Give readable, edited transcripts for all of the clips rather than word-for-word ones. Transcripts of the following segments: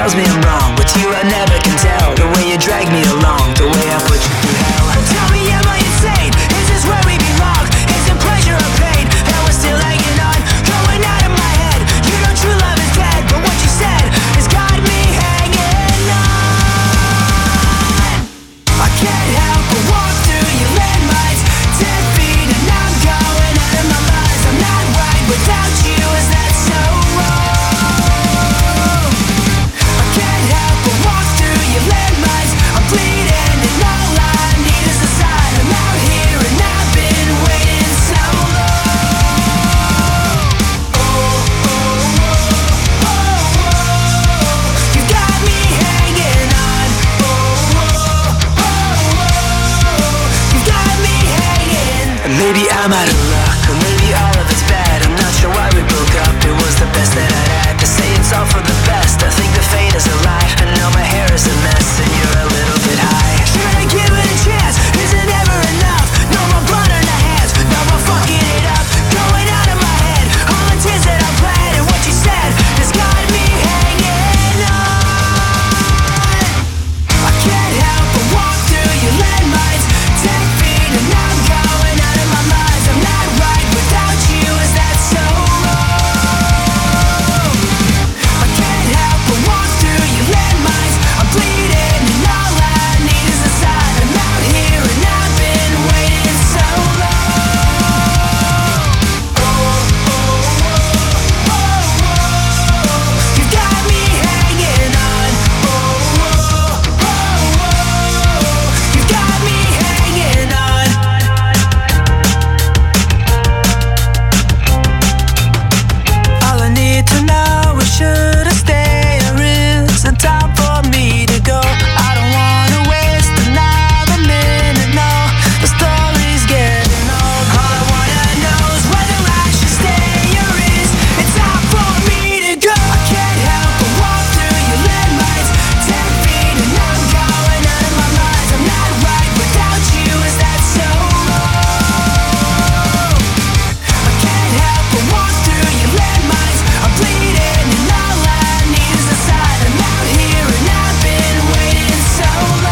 tells me I'm wrong. With you I never can tell. The way you drag me along, the way I put you through hell. Tell me, am I insane? Is this where we belong? Is it pleasure or pain? And we're still hanging on, going out of my head. You know true love is dead, but what you said has got me hanging on. I can't help but walk through your landmines, 10 feet and I'm going out of my mind. I'm not right without you, is that so wrong? I can't help but walk through your landmines. I'm bleeding and all I need is a sign. I'm out here and I've been waiting so long. Oh, oh, oh, oh, oh. You got me hanging on. Oh, oh, oh, oh. You got me hanging. And maybe I'm out of luck, or maybe all of it's bad. I'm not sure why we broke up. It was the best that I'd had. To say it's all for the best, I think the fate is a lie. And now my hair is a mess and you're a little bit high. Should I give it a chance? Is it ever enough? No more blood on the hands, no more fucking it up. Going out of my head, all the tears that I bled. And what you said has got me hanging on. I can't help but walk through your landmines, 10 feet and I'm going out of my mind. I'm not right without you, is that so wrong? I can't help but walk through your landmines. I'm bleeding and all I need is a sign. I'm out here and I've been waiting so long. Oh, oh, oh, oh, oh. You got me hanging on. Oh, oh, oh, oh. You got me hanging on. All I need to know is should I stay or is it time for me to go? I don't wanna waste another minute, no. The story's getting old. All I wanna know is whether I should stay or is it time for me to go? I can't help but walk through your landmines, 10 feet and I'm going out of my mind. I'm not right without you, is that so wrong? I can't help but walk through your landmines. I'm bleeding and all I need is a sign. I'm out here and I've been waiting so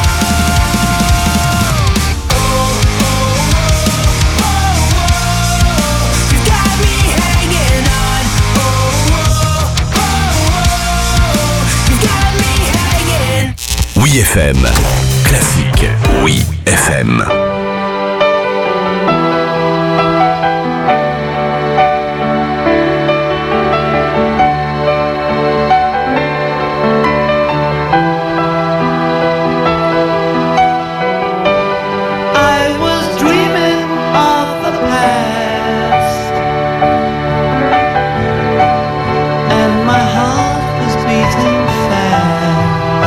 long. Oh, oh, oh, oh, oh. You got me hanging on. Oh, oh, oh, oh. You got me hanging. Oui FM. Classique. Oui FM. I was dreaming of the past, and my heart was beating fast.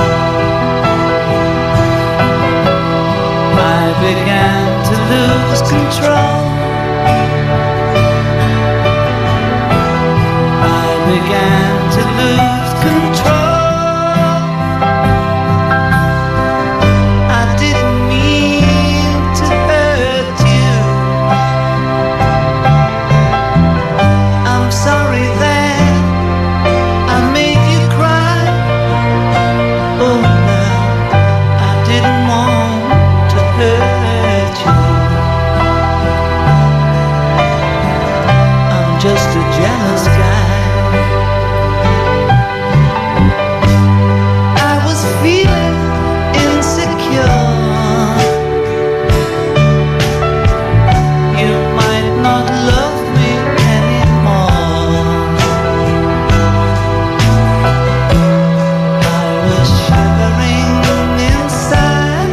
I began to lose control. I began to lose control. I didn't mean to hurt you. I'm sorry that I made you cry. Oh no, I didn't want to hurt you. I'm just a jealous guy. I was feeling insecure. You might not love me anymore. I was shivering inside.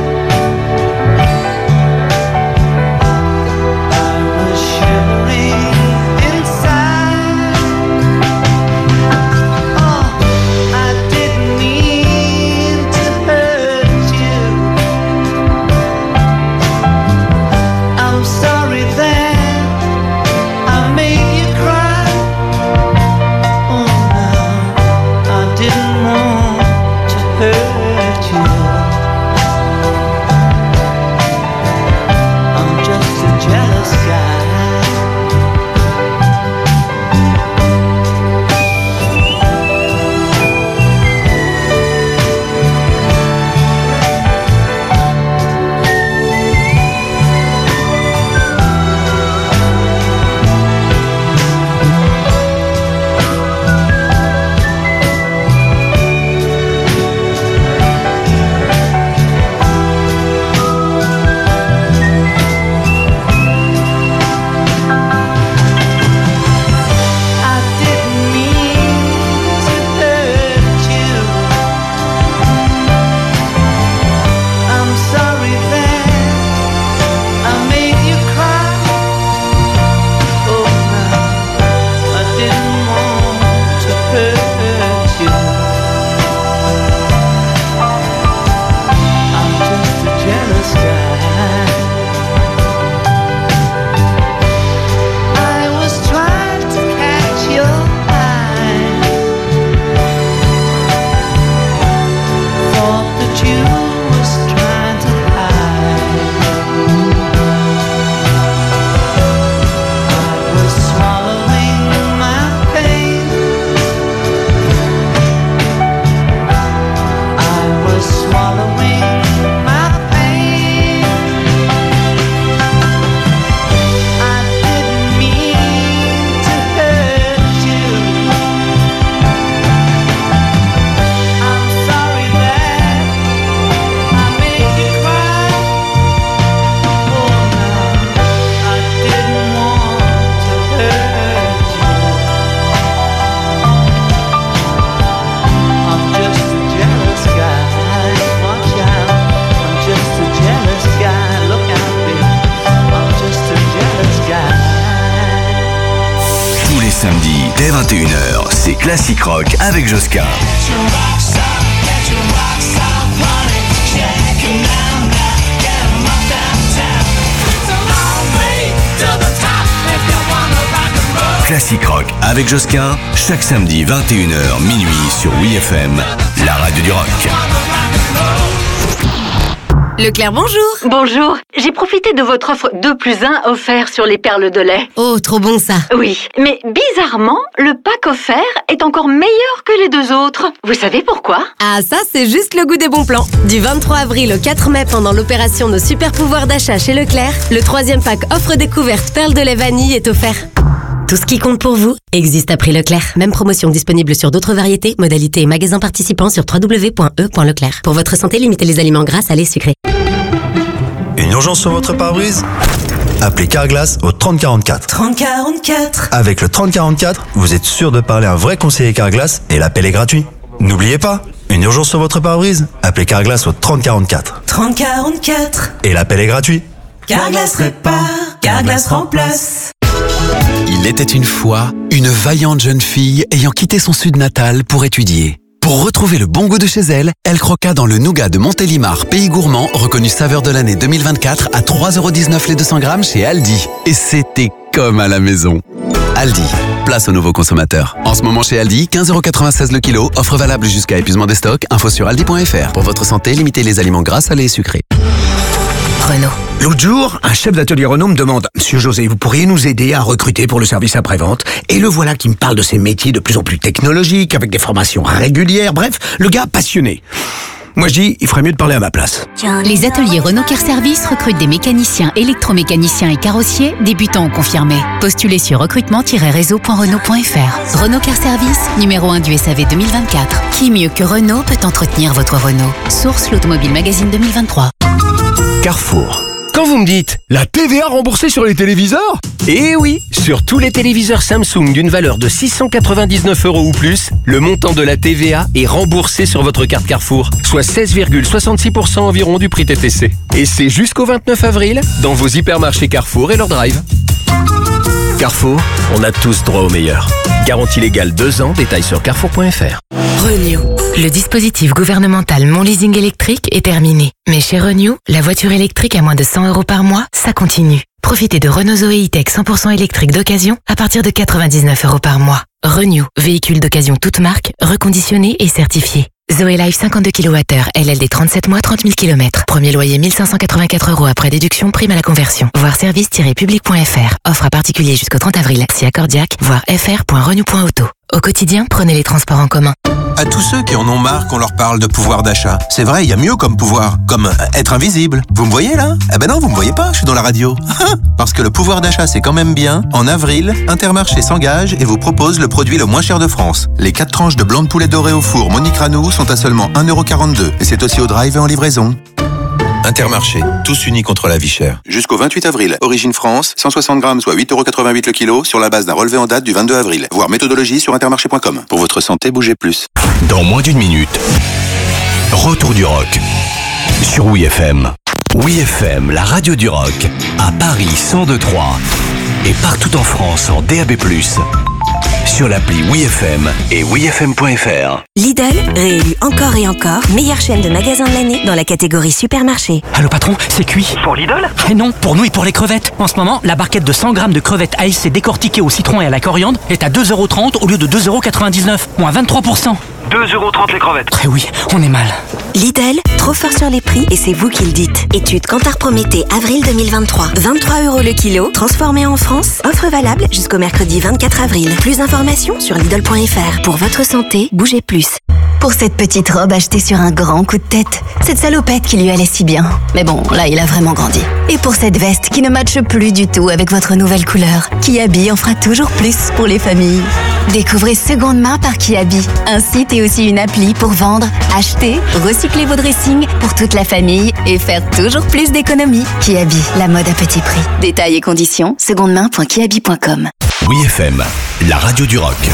I was shivering inside. Oh, I didn't mean to hurt you. I'm sorry that I made you cry. Oh no, I didn't want to hurt you. I'm just a jealous guy. dès 21h, c'est Classic Rock avec Josquin. Classic Rock avec Josquin, chaque samedi 21h minuit sur WeFM, la radio du rock. Leclerc, bonjour. Bonjour, j'ai profité de votre offre 2+1 offert sur les perles de lait. Oh, trop bon ça. Oui, mais bizarrement, le pack offert est encore meilleur que les deux autres. Vous savez pourquoi? Ah, ça, c'est juste le goût des bons plans. Du 23 avril au 4 mai, pendant l'opération Nos super pouvoirs d'achat chez Leclerc, le 3e pack offre découverte perles de lait vanille est offert. Tout ce qui compte pour vous existe à prix Leclerc. Même promotion disponible sur d'autres variétés, modalités et magasins participants sur www.e.leclerc. Pour votre santé, limitez les aliments gras, salés, sucrés. Une urgence sur votre pare-brise? Appelez Carglass au 3044. 3044. Avec le 3044, vous êtes sûr de parler à un vrai conseiller Carglass et l'appel est gratuit. N'oubliez pas, une urgence sur votre pare-brise? Appelez Carglass au 3044. 3044. Et l'appel est gratuit. Carglass répare, Carglass remplace. Il était une fois une vaillante jeune fille ayant quitté son sud natal pour étudier. Pour retrouver le bon goût de chez elle, elle croqua dans le nougat de Montélimar, pays gourmand, reconnu saveur de l'année 2024 à 3,19€ les 200 grammes chez Aldi. Et c'était comme à la maison. Aldi, place aux nouveaux consommateurs. En ce moment chez Aldi, 15,96€ le kilo, offre valable jusqu'à épuisement des stocks, info sur aldi.fr. Pour votre santé, limitez les aliments gras, salés et sucrés. Renault. L'autre jour, un chef d'atelier Renault me demande « Monsieur José, vous pourriez nous aider à recruter pour le service après-vente ?» Et le voilà qui me parle de ces métiers de plus en plus technologiques, avec des formations régulières, bref, le gars passionné. Moi je dis, il ferait mieux de parler à ma place. Les ateliers Renault Care Service recrutent des mécaniciens, électromécaniciens et carrossiers, débutants ou confirmés. Postulez sur recrutement-réseau.renault.fr. Renault Care Service, numéro 1 du SAV 2024. Qui mieux que Renault peut entretenir votre Renault? Source l'Automobile Magazine 2023. Carrefour. Quand vous me dites la TVA remboursée sur les téléviseurs? Eh oui, sur tous les téléviseurs Samsung d'une valeur de 699€ ou plus, le montant de la TVA est remboursé sur votre carte Carrefour, soit 16,66% environ du prix TTC. Et c'est jusqu'au 29 avril dans vos hypermarchés Carrefour et leur drive. Carrefour, on a tous droit au meilleur. Garantie légale 2 ans, détails sur carrefour.fr. Renew. Le dispositif gouvernemental Mon Leasing électrique est terminé. Mais chez Renew, la voiture électrique à moins de 100€ par mois, ça continue. Profitez de Renault Zoé E-Tech 100% électrique d'occasion à partir de 99€ par mois. Renew, véhicule d'occasion toute marque, reconditionné et certifié. Zoé Life 52 kWh, LLD 37 mois, 30 000 km. Premier loyer 1584€ après déduction, prime à la conversion. Voir service-public.fr. Offre à particulier jusqu'au 30 avril. Si accordiaque, voir fr.renew.auto. Au quotidien, prenez les transports en commun. À tous ceux qui en ont marre qu'on leur parle de pouvoir d'achat. C'est vrai, il y a mieux comme pouvoir, comme être invisible. Vous me voyez là? Eh ben non, vous me voyez pas, je suis dans la radio. Parce que le pouvoir d'achat c'est quand même bien. En avril, Intermarché s'engage et vous propose le produit le moins cher de France. Les 4 tranches de blanc de poulet doré au four Monique Ranou sont à seulement 1,42€. Et c'est aussi au drive et en livraison. Intermarché, tous unis contre la vie chère. Jusqu'au 28 avril. Origine France, 160 grammes, soit 8,88€ le kilo, sur la base d'un relevé en date du 22 avril. Voir méthodologie sur intermarché.com. Pour votre santé, bougez plus. Dans moins d'une minute, retour du rock sur WeFM. WeFM, la radio du rock, à Paris 102.3 et partout en France en DAB+. Sur l'appli WeFM et WeFM.fr. Lidl, réélu encore et encore meilleure chaîne de magasins de l'année dans la catégorie supermarché. Allô patron, c'est cuit. Pour Lidl? Eh non, pour nous et pour les crevettes. En ce moment, la barquette de 100 grammes de crevettes ASC décortiquées au citron et à la coriandre est à 2,30€ au lieu de 2,99€, moins 23%. 2,30€ les crevettes. Eh oui, on est mal. Lidl, trop fort sur les prix et c'est vous qui le dites. Étude Kantar Prométhée, avril 2023. 23€ le kilo, transformé en France. Offre valable jusqu'au mercredi 24 avril. Plus d'informations sur Lidl.fr. Pour votre santé, bougez plus. Pour cette petite robe achetée sur un grand coup de tête. Cette salopette qui lui allait si bien. Mais bon, là, il a vraiment grandi. Et pour cette veste qui ne matche plus du tout avec votre nouvelle couleur. Kiabi en fera toujours plus pour les familles. Découvrez Seconde Main par Kiabi. Un site et aussi une appli pour vendre, acheter, recycler vos dressings pour toute la famille et faire toujours plus d'économies. Kiabi, la mode à petit prix. Détails et conditions, secondemain.kiabi.com. WeFM, la radio du rock.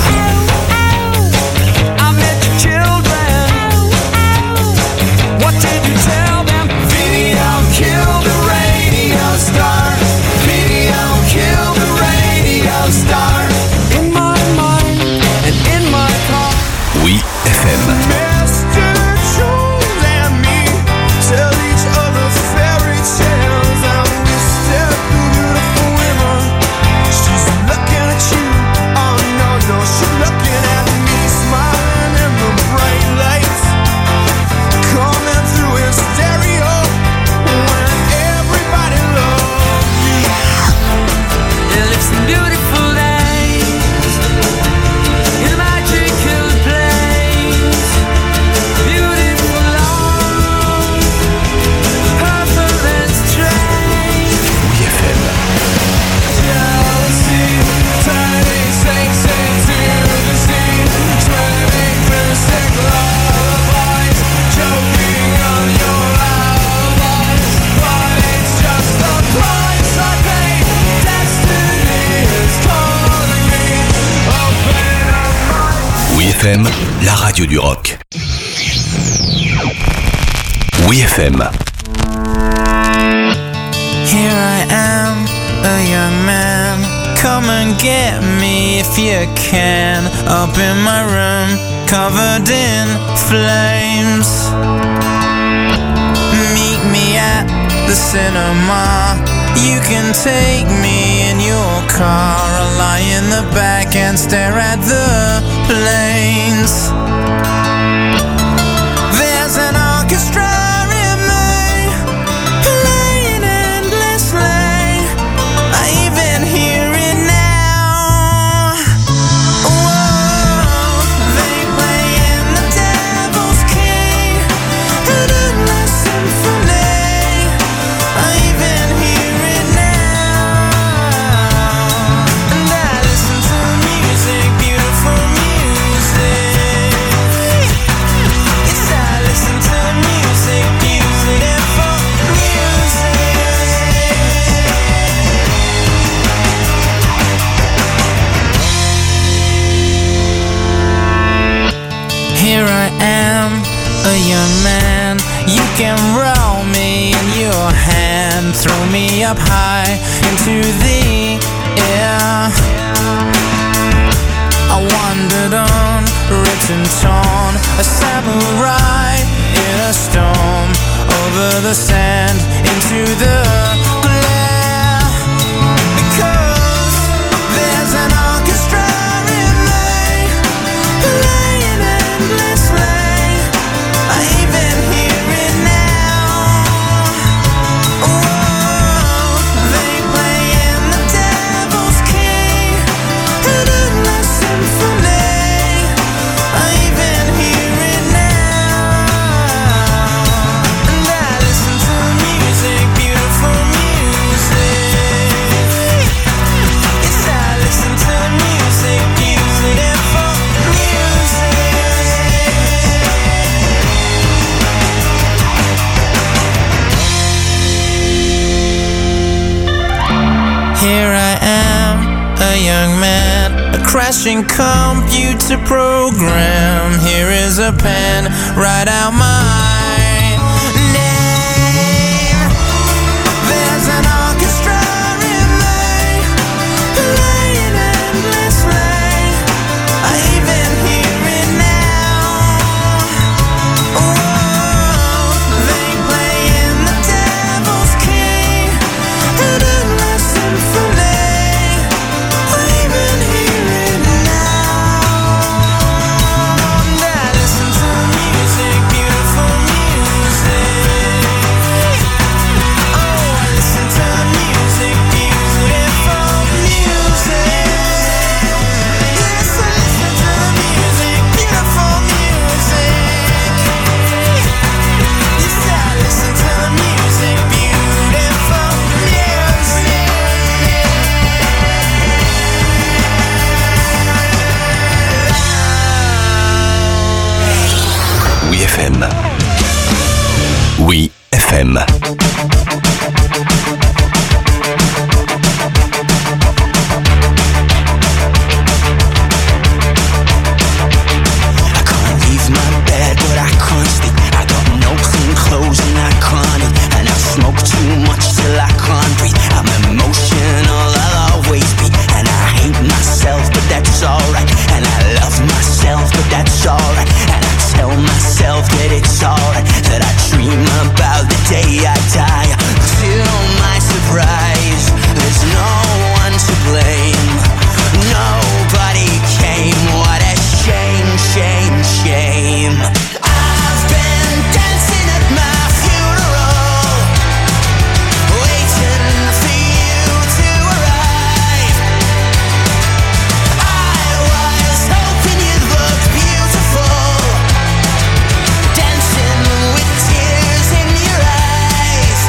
FM, la radio du rock. Oui FM. Here I am, a young man. Come and get me if you can. Up in my room, covered in flames. Meet me at the cinema. You can take me in your car. I'll lie in the back and stare at the planes. There's an orchestra in me, playing endlessly. I even hear it now. Whoa, they playing the devil's key, an endless symphony. I even hear it now. And I listen to music, beautiful music. Yes, I listen to music, beautiful music. Here I am, a young man. You can roll me in your hand, throw me up high into the air. I wandered on, ripped and torn, a samurai in a storm, over the sand, into the glare. Because there's an orchestra in me, playing endlessly. I even hear it now. Whoa, they playing the devil's key, an endless symphony. I even hear it now. And I listen to music, beautiful music. Yes, I listen to music, beautiful music. Here I am, a young man, a crashing computer program. Here is a pen, write out my name. There's an orchestra in me, playing endlessly. I even hear it now. Whoa, they playing the devil's key, an endless symphony. I even hear it now. And I listen to music, beautiful music. Oh, I listen to music, beautiful music. Yes, I listen to music, beautiful music. Yes, I listen to music, beautiful music. Oui FM. Oui FM. I can't leave my bed, but I can't sleep. I got no clean clothes and I can't eat. And I smoke too much till I can't breathe. I'm emotional, I'll always be. And I hate myself, but that's alright. And I love myself, but that's alright. And I tell myself that it's alright. That I dream about the day I die. To my surprise, there's no one to blame. Nobody came. What a shame, shame, shame. I've been dancing at my funeral, waiting for you to arrive. I was hoping you looked beautiful, dancing with tears in your eyes.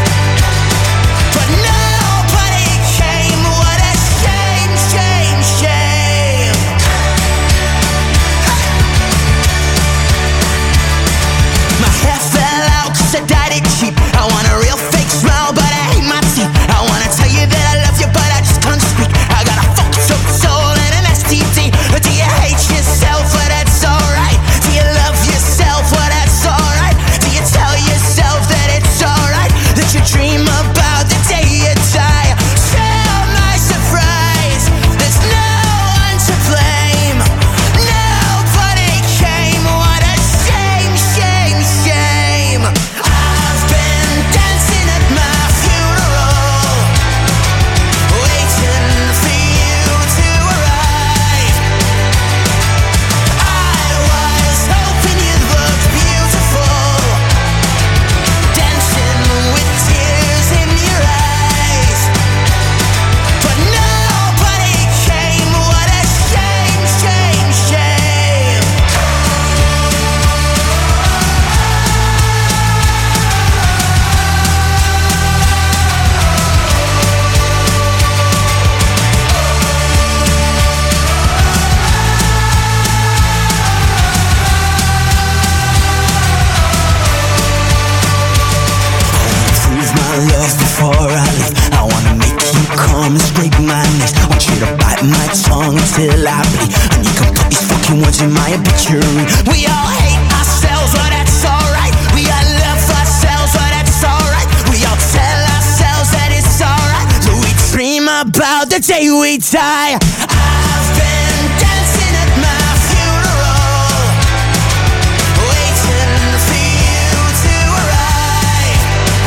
too much in my obituary. We all hate ourselves, well that's alright. We all love ourselves, well that's alright. We all tell ourselves that it's alright. So we dream about the day we die. I've been dancing at my funeral, waiting for you to arrive.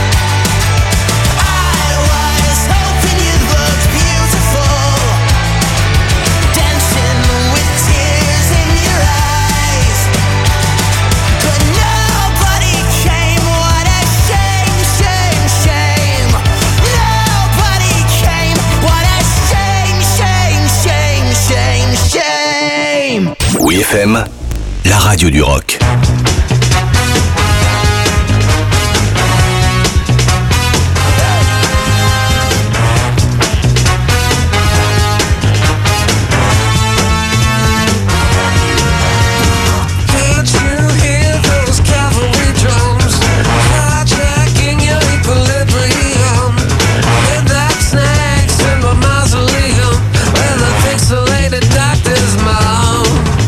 I was hoping you looked beautiful, dancing with tears in your eyes. But nobody came, what a shame, shame, shame. Nobody came, what a shame, shame, shame, shame, shame. Oui FM, la radio du rock. Can't you hear those cavalry drums hijacking your equilibrium? Midnight snacks in my mausoleum where the pixelated doctors moan.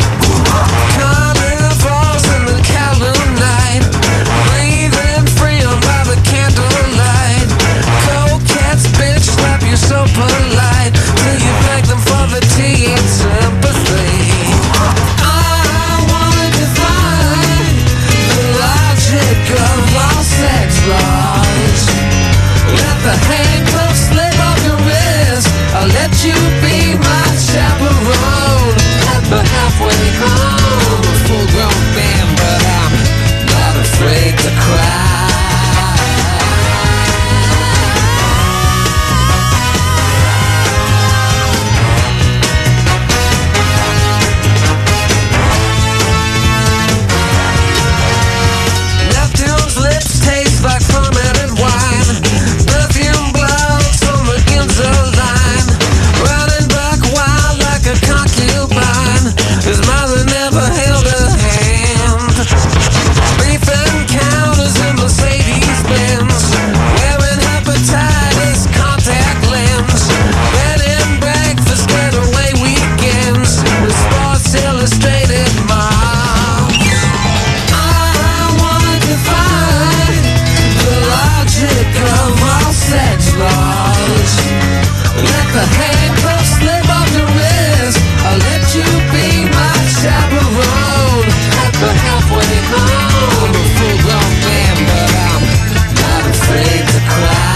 Carnivals in the Kowloon night, breathing freedom by the candlelight. Coquettes bitch slap you so polite till you beg them for the tea and sympathy. I wanna define the logic of all sex laws. Let the handcuffs slip off your wrist. I'll let you be my chaperone at the halfway home. A full-grown man, but I'm not afraid to cry. Neptune's lips taste like fermented wine. Perfume blows on the Ginza line. Running back wild like a concubine. His mother never held her hand. Beef encounters in Mercedes-Benz. Wearing hepatitis contact lens. Bed and breakfast getaway weekends. With Sports Illustrated moms. I wanna define the logic of all sex laws. Let the handcuffs slip off your wrist. I'll let you be my chaperone at the halfway home. A full-grown man, but I'm not afraid to cry.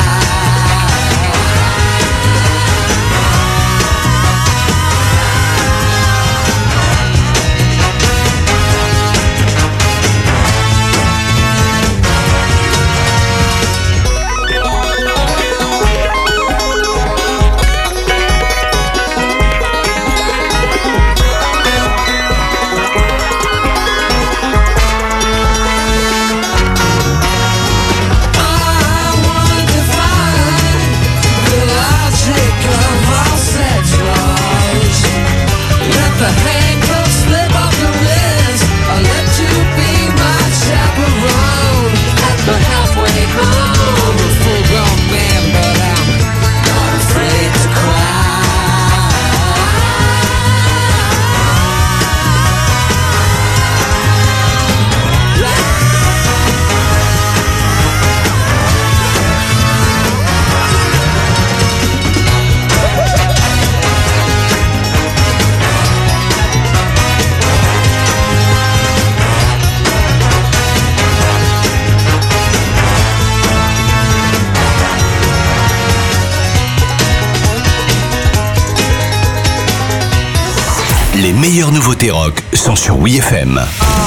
Les meilleures nouveautés rock sont sur Oui FM.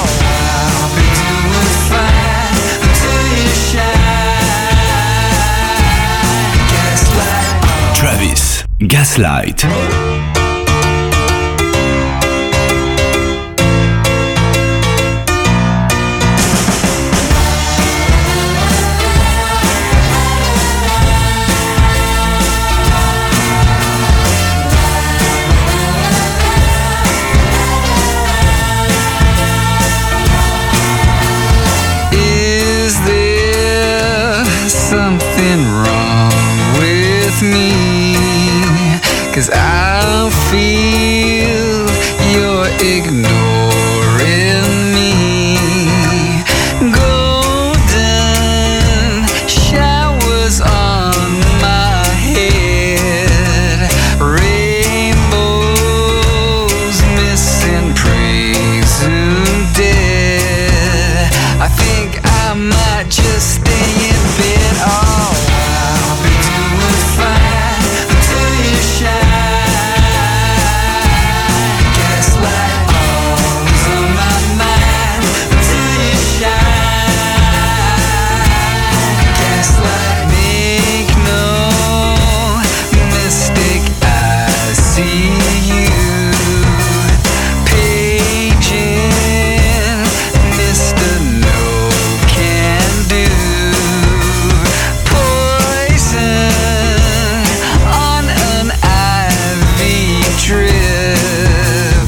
Travis, Gaslight. Something wrong with me, 'cause I feel you're ignoring might just stay in bed. Oh, I'll be doing fine until you shine. Gaslight always on my mind until you shine. Gaslight, make no mistake, I see you. Paging Mr. No Can Do. Poison on an IV drip.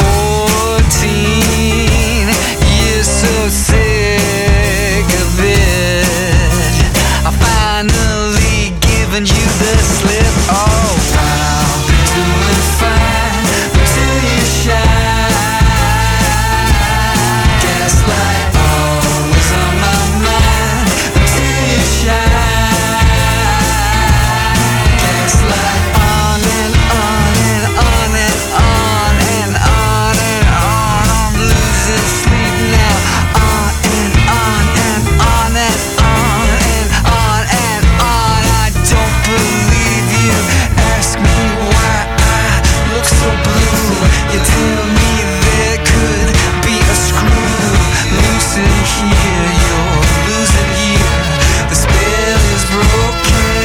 14 years so sick of it. I finally given you the slip. Oh, I'll be doing fine until you shine. Gaslight always on my mind until you shine. Gaslight on and on and on and on and on and on. I'm losing sleep now. On and on and on and on and on and on. I don't believe you. Ask me why I look so blue. You tell me there could be a screw loose in here. You're losing here. The spell is broken.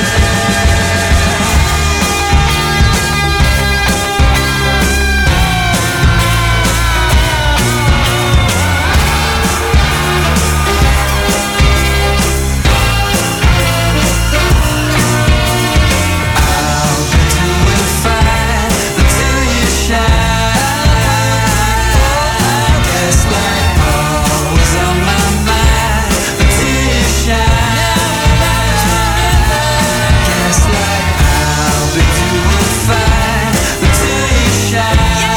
I'll be doing fine until you shine. Gaslight always on my mind until you shine. Gaslight, I'll be doing fine until you shine.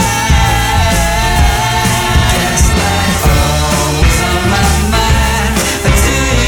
Gaslight always on my mind until you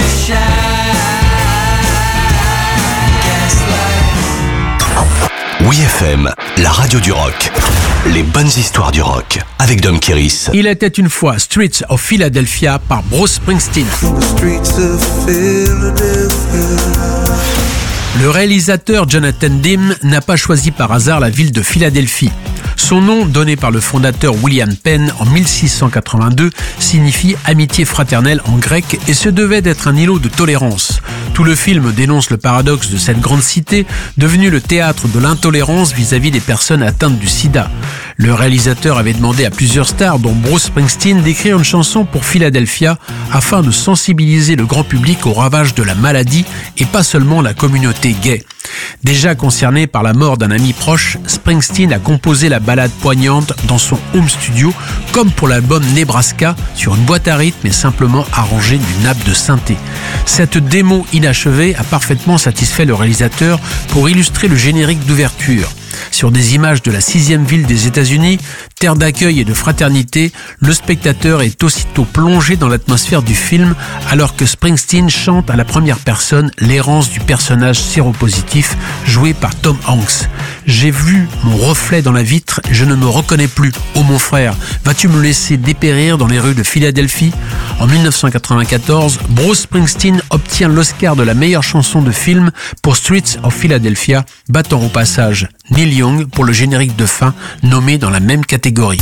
shine. Gaslight. Oui FM, la radio du rock. Les bonnes histoires du rock avec Dom Kiris. Il était une fois Streets of Philadelphia par Bruce Springsteen. Streets of Philadelphia. Le réalisateur Jonathan Demme n'a pas choisi par hasard la ville de Philadelphie. Son nom, donné par le fondateur William Penn en 1682, signifie amitié fraternelle en grec et se devait d'être un îlot de tolérance. Tout le film dénonce le paradoxe de cette grande cité, devenue le théâtre de l'intolérance vis-à-vis des personnes atteintes du sida. Le réalisateur avait demandé à plusieurs stars, dont Bruce Springsteen, d'écrire une chanson pour Philadelphia afin de sensibiliser le grand public aux ravages de la maladie et pas seulement la communauté gay. Déjà concerné par la mort d'un ami proche, Springsteen a composé la ballade poignante dans son home studio, comme pour l'album Nebraska, sur une boîte à rythme et simplement arrangée d'une nappe de synthé. Cette démo inachevée a parfaitement satisfait le réalisateur pour illustrer le générique d'ouverture. Sur des images de la 6e ville des États-Unis, terre d'accueil et de fraternité, le spectateur est aussitôt plongé dans l'atmosphère du film alors que Springsteen chante à la première personne l'errance du personnage séropositif joué par Tom Hanks. J'ai vu mon reflet dans la vitre, je ne me reconnais plus. Oh mon frère, vas-tu me laisser dépérir dans les rues de Philadelphie ? En 1994, Bruce Springsteen obtient l'Oscar de la meilleure chanson de film pour Streets of Philadelphia, battant au passage Neil Young pour le générique de fin, nommé dans la même catégorie.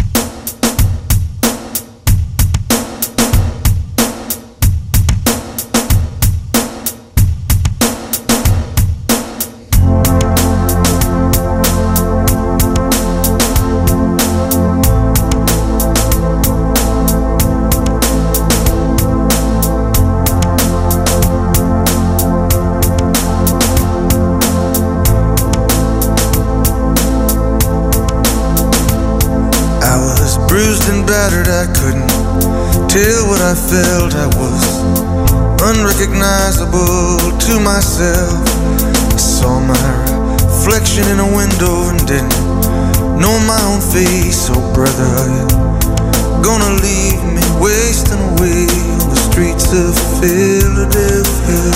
Battered, I couldn't tell what I felt. I was unrecognizable to myself. I saw my reflection in a window and didn't know my own face. Oh brother, are you gonna leave me wasting away on the streets of Philadelphia?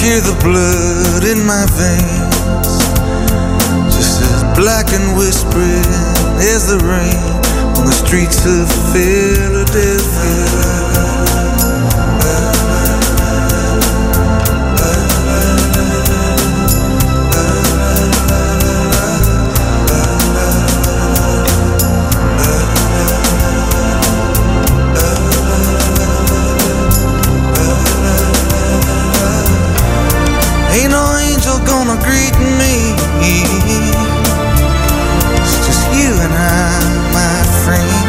hear the blood in my veins, just as black and whispering as the rain on the streets of Philadelphia. Ain't no angel gonna greet me. It's just you and I, my friend.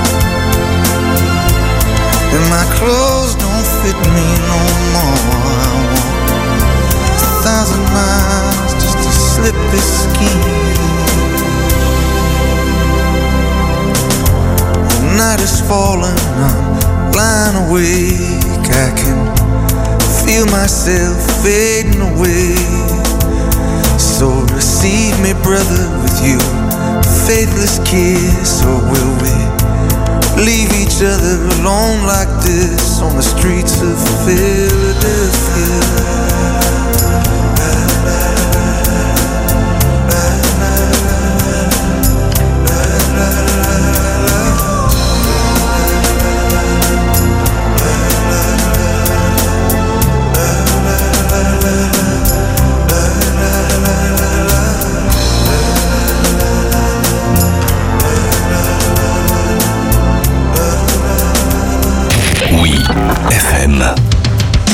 And my clothes don't fit me no more. I walk 1,000 miles just to slip this skin. The night is falling, I'm lying awake. I can feel myself fading away. So receive me, brother, with you faithless kiss. Or will we leave each other alone like this on the streets of Philadelphia? Oui, FM.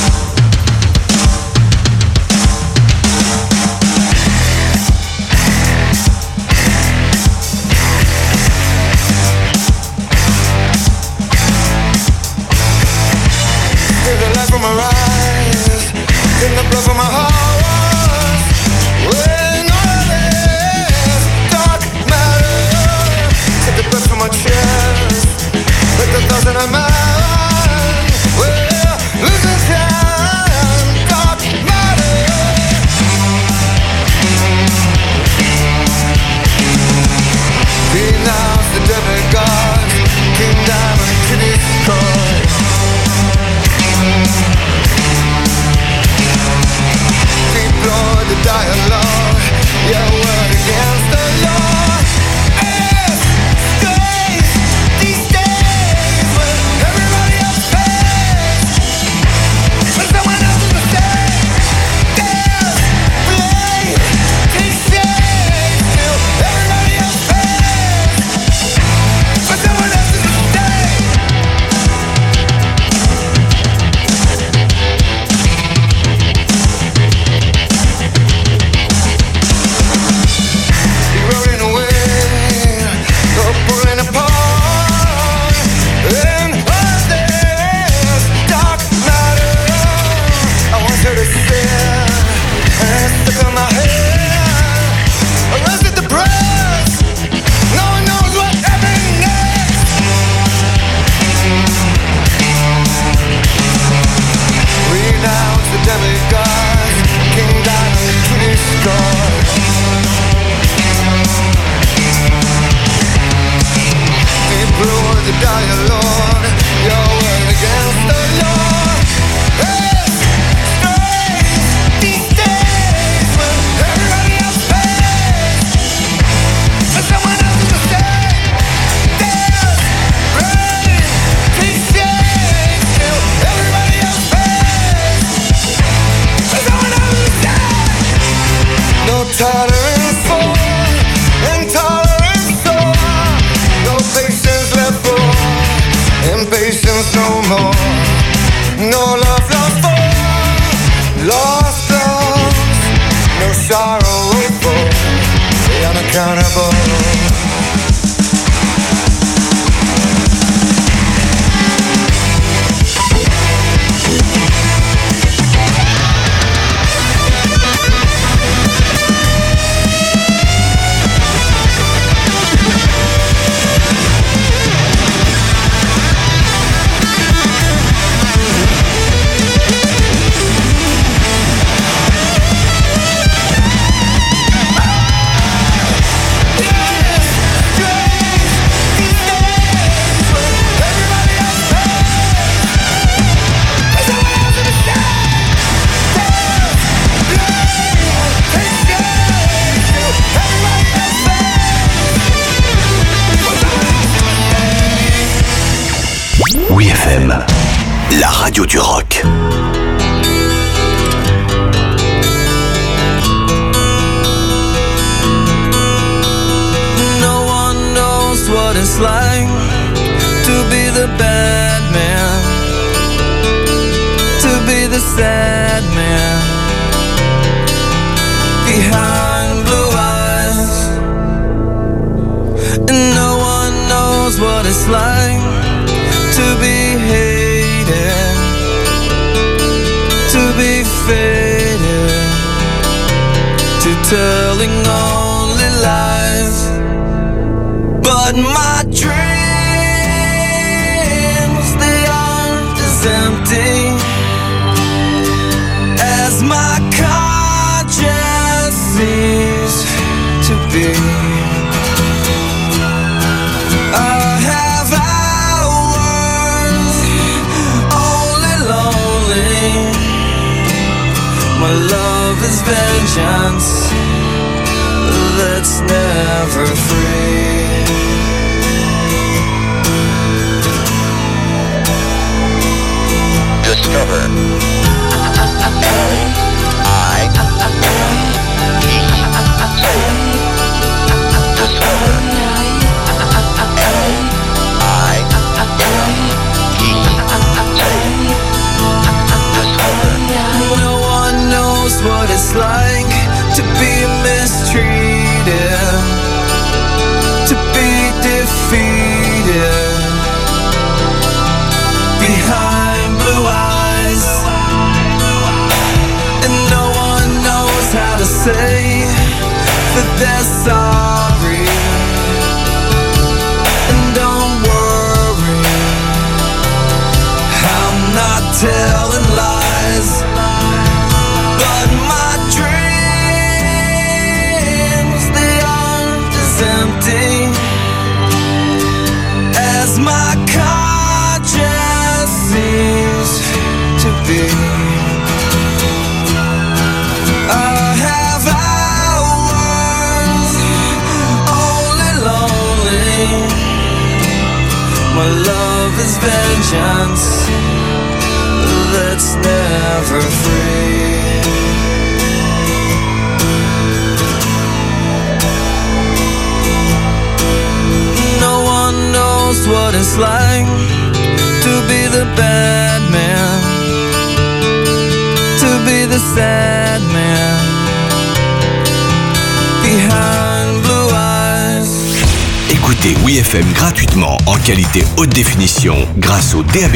radio du rock. No one knows what it's like to be the bad man, to be the sad man behind blue eyes. And no one knows what it's like to be hated, to be faded, to telling only lies. But my dreams, they aren't as empty as my conscience seems to be. I have hours only lonely. My love is vengeance that's never free. Discover. No one knows what it's like to be mistreated, to be defeated behind blue eyes. And no one knows how to say that they're sorry. And don't worry, I'm not telling lies. But my dreams, they aren't as empty as my conscience seems to be. I have hours only lonely. My love is vengeance that's never free. No one knows what it's like to be the bad man, to be the sad man behind blue eyes. Écoutez WeFM gratuitement en qualité haute définition grâce au DAB+.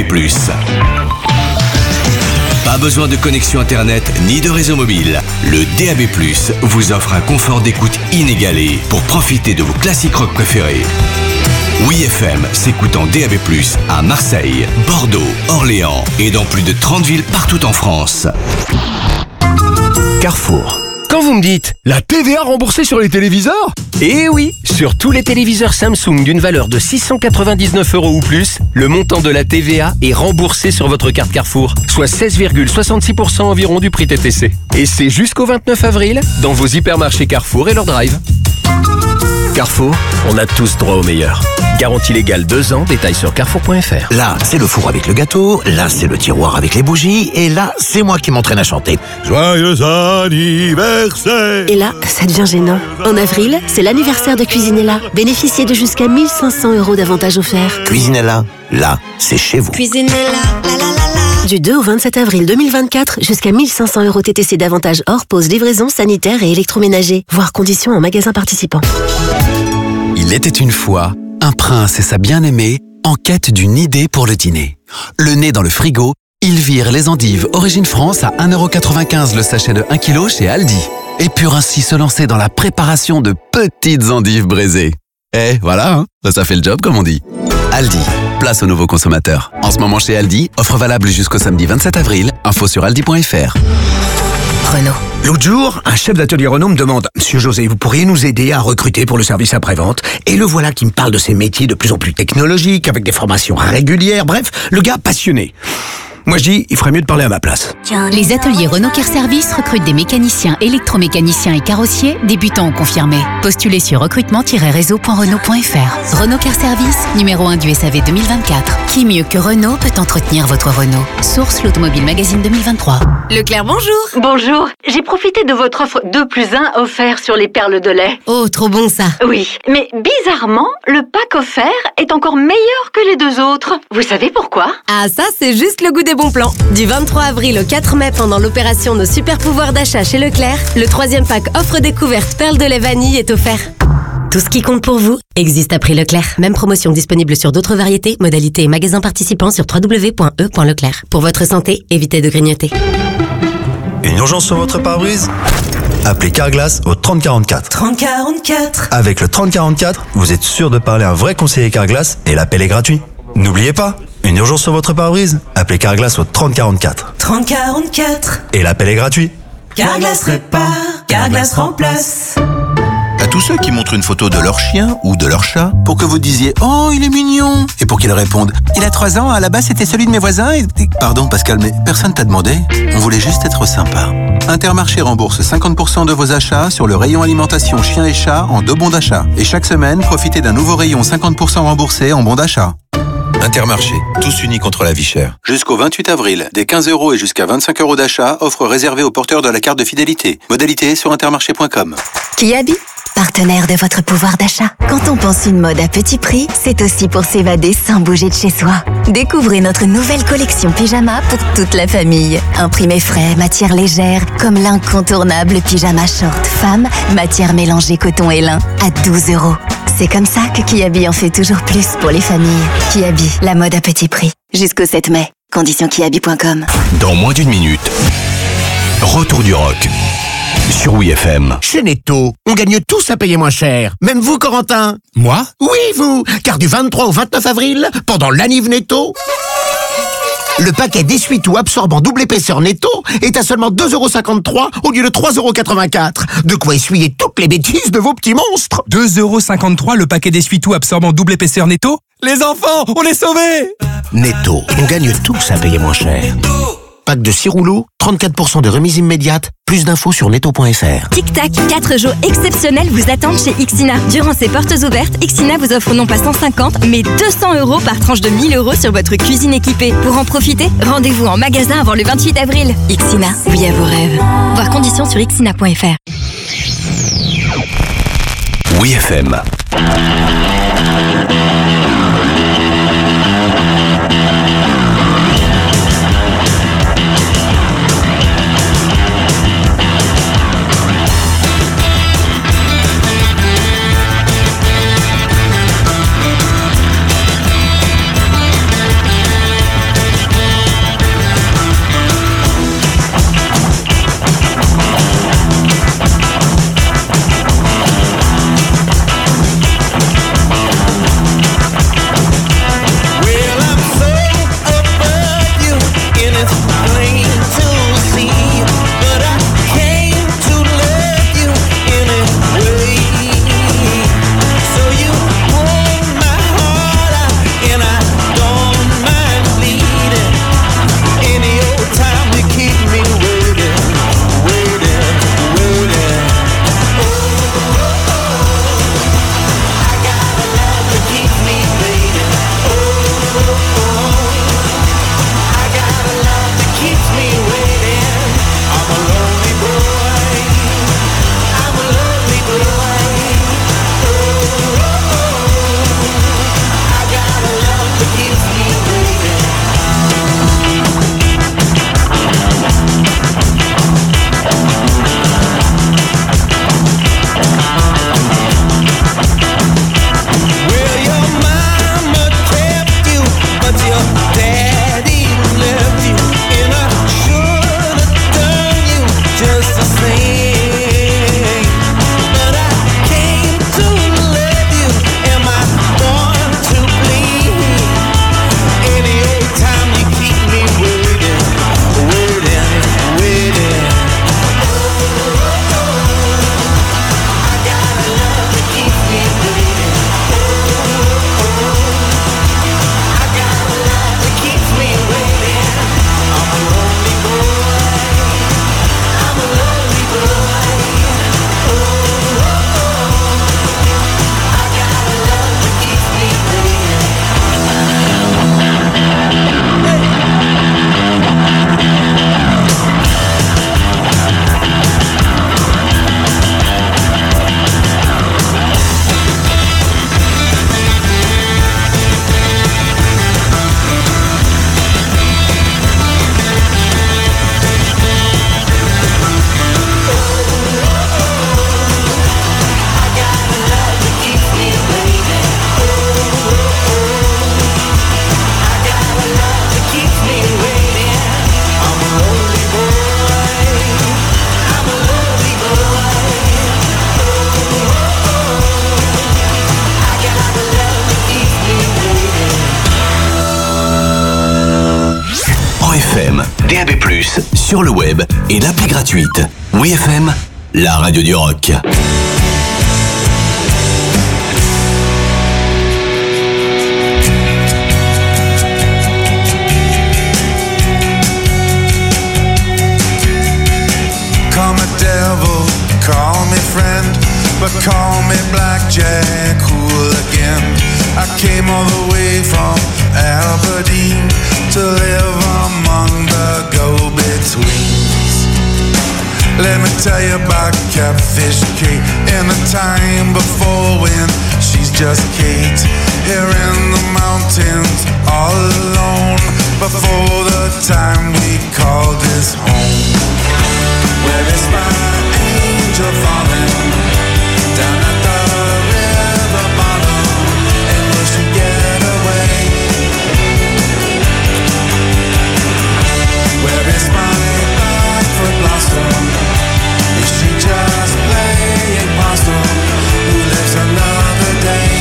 Pas besoin de connexion internet ni de réseau mobile. Le DAB+ vous offre un confort d'écoute inégalé pour profiter de vos classiques rock préférés. WeFM s'écoute en DAB+ à Marseille, Bordeaux, Orléans et dans plus de 30 villes partout en France. Carrefour. Quand vous me dites la TVA remboursée sur les téléviseurs ? Eh oui, sur tous les téléviseurs Samsung d'une valeur de 699 € ou plus, le montant de la TVA est remboursé sur votre carte Carrefour, soit 16,66% environ du prix TTC. Et c'est jusqu'au 29 avril dans vos hypermarchés Carrefour et leur drive. Carrefour, on a tous droit au meilleur. Garantie légale 2 ans, détails sur carrefour.fr. Là, c'est le four avec le gâteau, là, c'est le tiroir avec les bougies, et là, c'est moi qui m'entraîne à chanter. Joyeux anniversaire! Et là, ça devient gênant. En avril, c'est l'anniversaire de Cuisinella. Bénéficiez de jusqu'à 1 500 € d'avantages offerts. Cuisinella, là, c'est chez vous. Cuisinella, Du 2 au 27 avril 2024, jusqu'à 1 500 € TTC d'avantages hors pause, livraison, sanitaire et électroménager. Voir conditions en magasin participant. Il était une fois un prince et sa bien-aimée en quête d'une idée pour le dîner. Le nez dans le frigo, ils virent les endives Origine France à 1,95 € le sachet de 1 kg chez Aldi. Et purent ainsi se lancer dans la préparation de petites endives braisées. Et voilà, hein, ça fait le job comme on dit. Aldi, place aux nouveaux consommateurs. En ce moment chez Aldi, offre valable jusqu'au samedi 27 avril. Info sur aldi.fr. Renault. L'autre jour, un chef d'atelier Renault me demande « Monsieur José, vous pourriez nous aider à recruter pour le service après-vente ?» Et le voilà qui me parle de ces métiers de plus en plus technologiques, avec des formations régulières, bref, le gars passionné. Moi je dis, il ferait mieux de parler à ma place. Les ateliers Renault Care Service recrutent des mécaniciens, électromécaniciens et carrossiers, débutants ou confirmés. Postulez sur recrutement-réseau.renault.fr. Renault Care Service, numéro 1 du SAV 2024. Qui mieux que Renault peut entretenir votre Renault? Source l'Automobile Magazine 2023. Leclerc, bonjour. Bonjour, j'ai profité de votre offre 2+1 offert sur les perles de lait. Oh, trop bon ça. Oui, mais bizarrement, le pack offert est encore meilleur que les deux autres. Vous savez pourquoi? Ah ça, c'est juste le goût des bons plans. Du 23 avril au 4 mai pendant l'opération Nos super pouvoirs d'achat chez Leclerc, le troisième pack offre découverte perles de lait vanille est offert. Tout ce qui compte pour vous existe à prix Leclerc. Même promotion disponible sur d'autres variétés, modalités et magasins participants sur www.e.leclerc. Pour votre santé, évitez de grignoter. Une urgence sur votre pare-brise? Appelez Carglass au 3044. 3044. Avec le 3044, vous êtes sûr de parler à un vrai conseiller Carglass et l'appel est gratuit. N'oubliez pas, une urgence sur votre pare-brise? Appelez Carglass au 3044. 3044. Et l'appel est gratuit. Carglass répare, Carglass remplace. À tous ceux qui montrent une photo de leur chien ou de leur chat pour que vous disiez « Oh, il est mignon !» et pour qu'ils répondent « Il a 3 ans, à la base c'était celui de mes voisins et... » Pardon Pascal, mais personne t'a demandé. On voulait juste être sympa. Intermarché rembourse 50% de vos achats sur le rayon alimentation chien et chat en 2 bons d'achat. Et chaque semaine, profitez d'un nouveau rayon 50% remboursé en bons d'achat. Intermarché, tous unis contre la vie chère. Jusqu'au 28 avril, des 15 € et jusqu'à 25 € d'achat, offre réservée aux porteurs de la carte de fidélité. Modalité sur intermarché.com. Kiabi, partenaire de votre pouvoir d'achat. Quand on pense une mode à petit prix, c'est aussi pour s'évader sans bouger de chez soi. Découvrez notre nouvelle collection pyjama pour toute la famille. Imprimé frais, matière légère, comme l'incontournable pyjama short femme, matière mélangée coton et lin, à 12 €. C'est comme ça que Kiabi en fait toujours plus pour les familles. Kiabi, la mode à petit prix. Jusqu'au 7 mai. Conditions kiabi.com. Dans moins d'une minute, retour du rock sur WeFM. Chez Netto, on gagne tous à payer moins cher. Même vous, Corentin. Moi? Oui, vous. Car du 23 au 29 avril, pendant l'anniv Netto, le paquet d'essuie-tout absorbant double épaisseur Netto est à seulement 2,53 € au lieu de 3,84 €. De quoi essuyer toutes les bêtises de vos petits monstres. 2,53 € le paquet d'essuie-tout absorbant double épaisseur Netto? Les enfants, on est sauvés! Netto, on gagne tous à payer moins cher. Pack de 6 rouleaux, 34% de remise immédiate. Plus d'infos sur netto.fr. Tic Tac, 4 jours exceptionnels vous attendent chez Ixina. Durant ces portes ouvertes, Ixina vous offre non pas 150, mais 200 € par tranche de 1 000 € sur votre cuisine équipée. Pour en profiter, rendez-vous en magasin avant le 28 avril. Ixina, oui à vos rêves. Voir conditions sur ixina.fr. WeFM. DAB+, sur le web et l'appli gratuite. WeFM, la radio du rock. Call me devil, call me friend, but call me Blackjack Hooligan. I came all the way from Aberdeen to live among the go-betweens. Let me tell you about Catfish Kate in the time before when she's just Kate. Here in the mountains, all alone, before the time we called this home. Where is my angel falling? Down at the river bottom. And will she get away? Where is my Blackfoot blossom? Is she just playing possum? Who lives another day?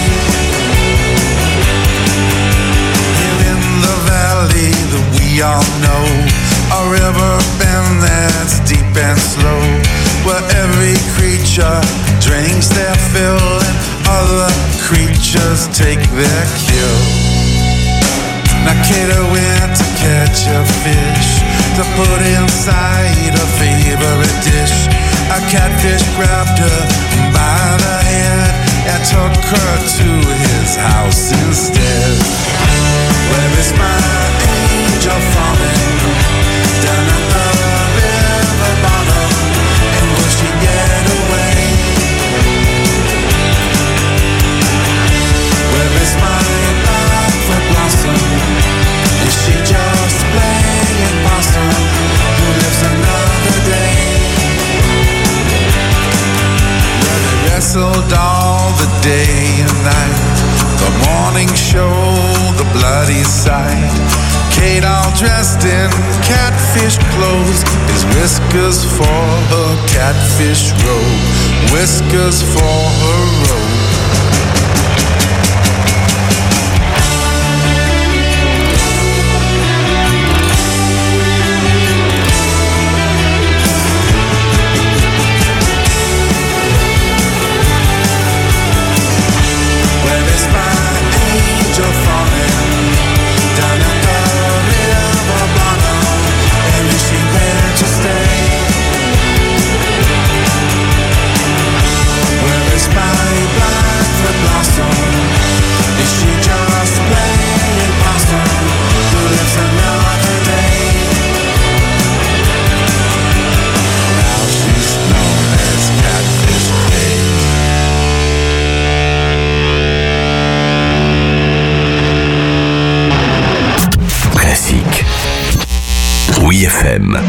Here in the valley that we all know, a river bend that's deep and slow, where every creature drinks their fill and other creatures take their kill. Now Kata went to catch a fish to put inside a favorite dish. A catfish grabbed her by the head and took her to his house instead. Where is my angel falling? Down at the river bottom. And will she get away? Where is my Blackfoot blossom? Is she just playing possum? Who lives another day? Where they wrestled all the day and night, the morning show, the bloody sight. Kate all dressed in catfish clothes, his whiskers for her catfish robe, whiskers for her robe. Where is my angel falling? Down at the river bottom. And is she there to stay? Where is my Blackfoot blossom? Is she just playing possum? Who lives another day? Now she's known as Catfish Kate. Classique. WeFM.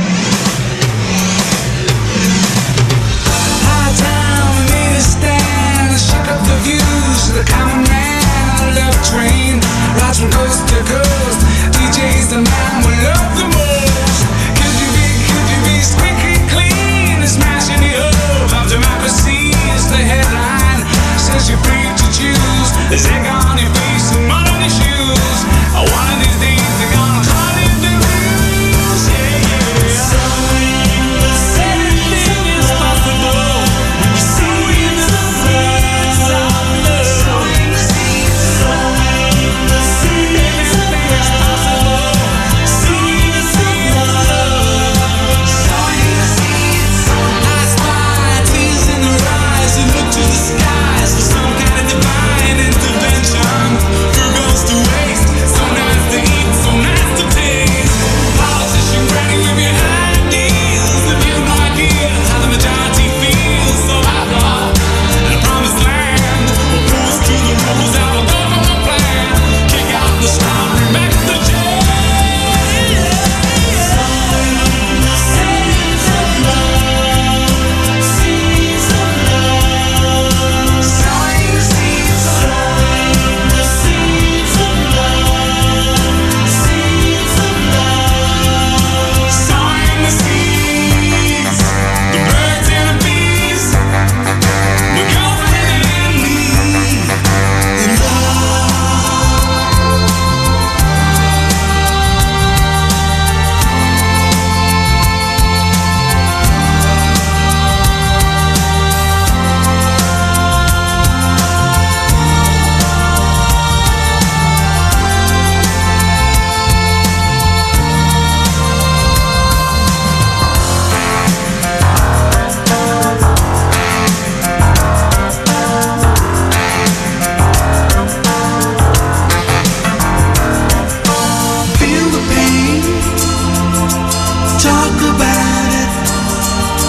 The common man, love train, rides from coast to coast. DJ's the man we love the most. Could you be squeaky clean and smashing the hope of democracy is the headline. Says you're free to choose. There's egg on your face and mud on your shoes. One of these days they're gonna cut in the rules. Yeah, yeah. So anything is possible. You see in the face of love. See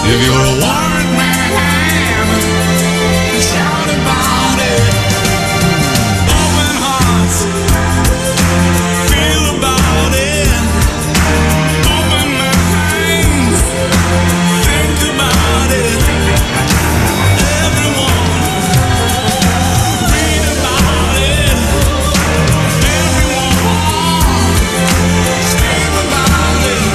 If you're a warrant man, shout about it. Open hearts, feel about it. Open minds, think about it. Everyone, read about it. Everyone, scream about it.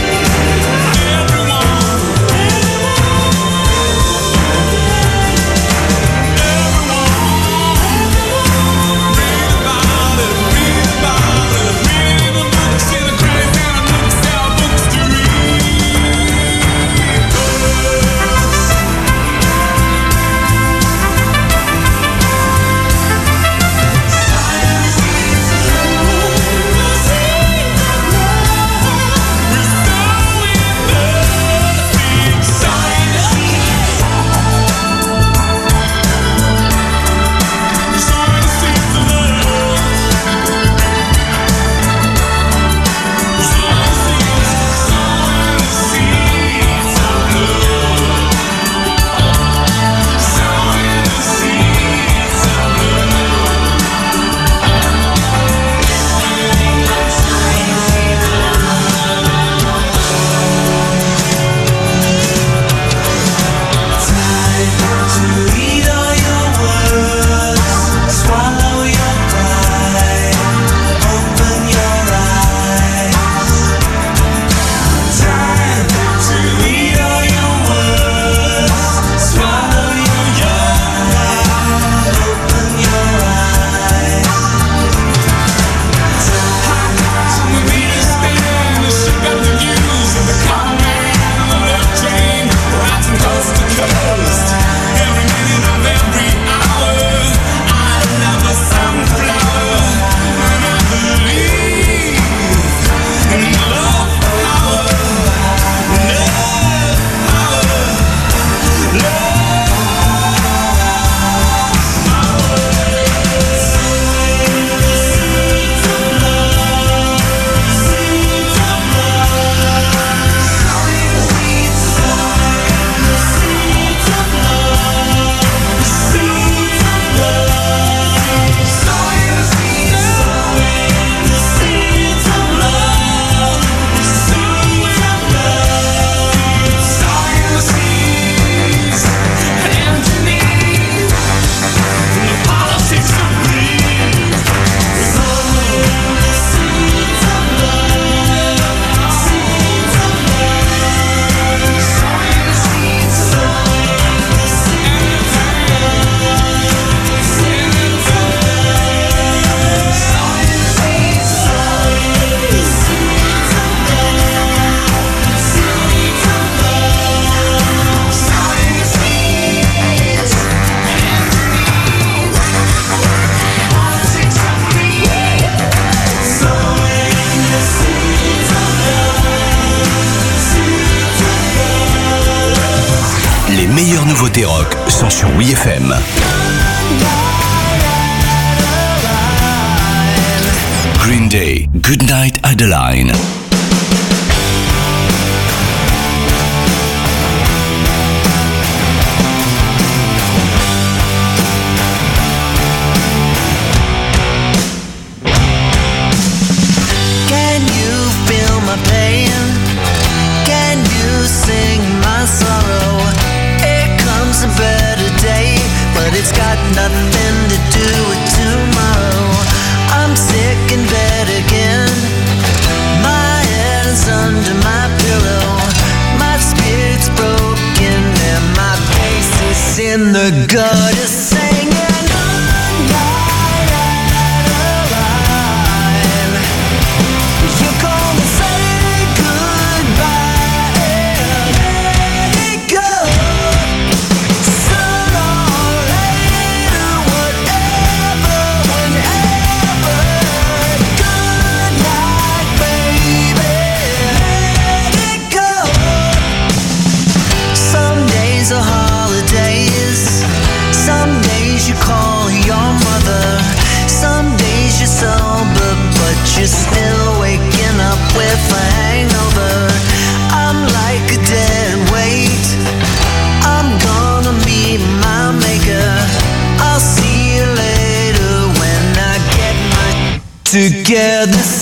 Les meilleures nouveautés rock sont sur WeFM. Green Day, Goodnight Adeline. Can you feel my pain? Can you sing my sorrow? Here comes a better day, but it's got nothing to do with tomorrow. I'm sick in bed again. My head's under my pillow. My spirit's broken and my face is in the gutter singing. Some days are holidays, some scared to